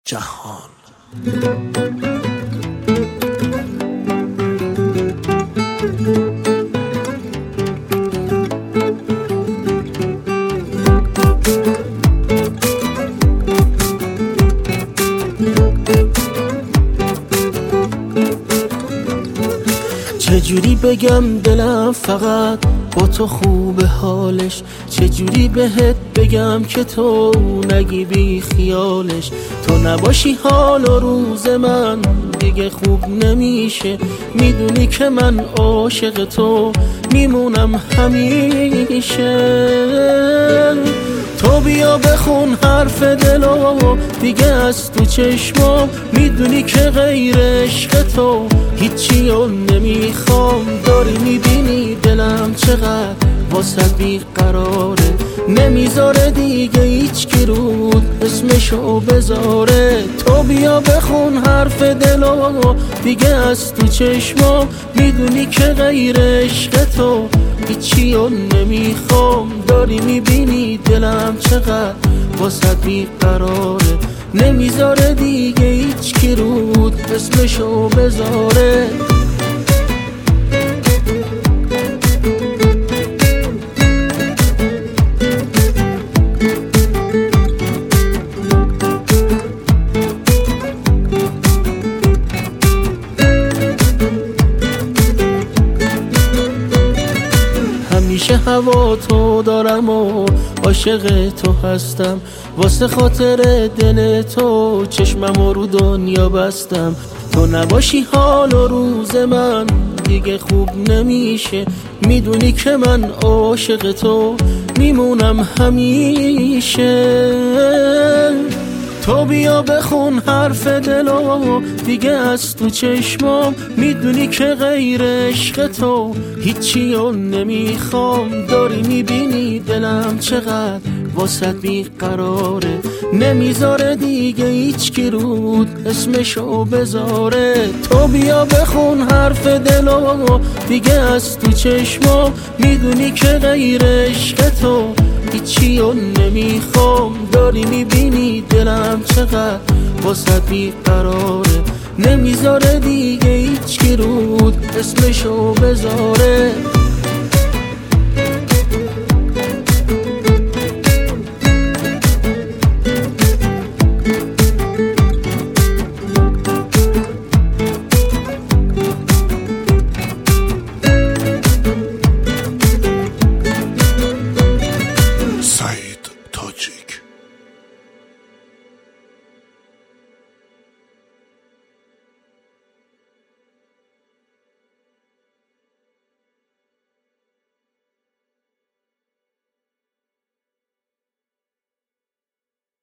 جهان. چجوری بگم دلم فقط با تو خوبه حالش، چجوری بهت بگم که تو نگی بی خیالش. تو نباشی حال و روز من دیگه خوب نمیشه، میدونی که من عاشق تو میمونم همیشه. تو بیا بخون حرف دلو دیگه از تو چشمام، میدونی که غیر عشق تو هیچی رو نمیخوام. داری میبینی دلم چقدر واسه بیقراره، نمیذاره دیگه هیچ کی رود اسمشو بذاره. تو بیا بخون حرف دلو دیگه از تو چشمام، میدونی که غیر عشق تو هیچی رو نمیخوام. داری میبینی دلم چقدر واسه بیقراره، نمیذاره دیگه هیچ کی رود اسمشو بذاره. همیشه هوا تو دارم و عاشق تو هستم، واسه خاطر دل تو چشمم رو دنیا بستم. تو نباشی حال و روز من دیگه خوب نمیشه، میدونی که من عاشق تو میمونم همیشه. تو بیا بخون حرف دلو دیگه از تو چشمام، میدونی که غیر عشق تو هیچی رو نمیخوام. داری میبینی دلم چقدر واسه بیقراره، نمیذاره دیگه هیچ کی رود اسمشو بذاره. تو بیا بخون حرف دلو دیگه از تو چشمام، میدونی که غیر عشق تو هیچی رو نمیخوام. داری میبینی دلم چقدر واسه بیقراره، نمیذاره دیگه هیچ کی رود اسمشو بذاره.